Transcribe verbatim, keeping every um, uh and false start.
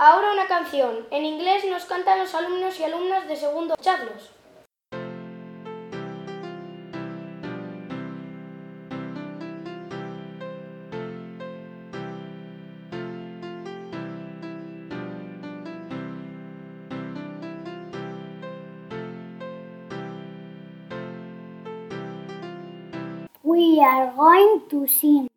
Ahora una canción. En inglés nos cantan los alumnos y alumnas de segundo. Escuchadlos. We are going to sing.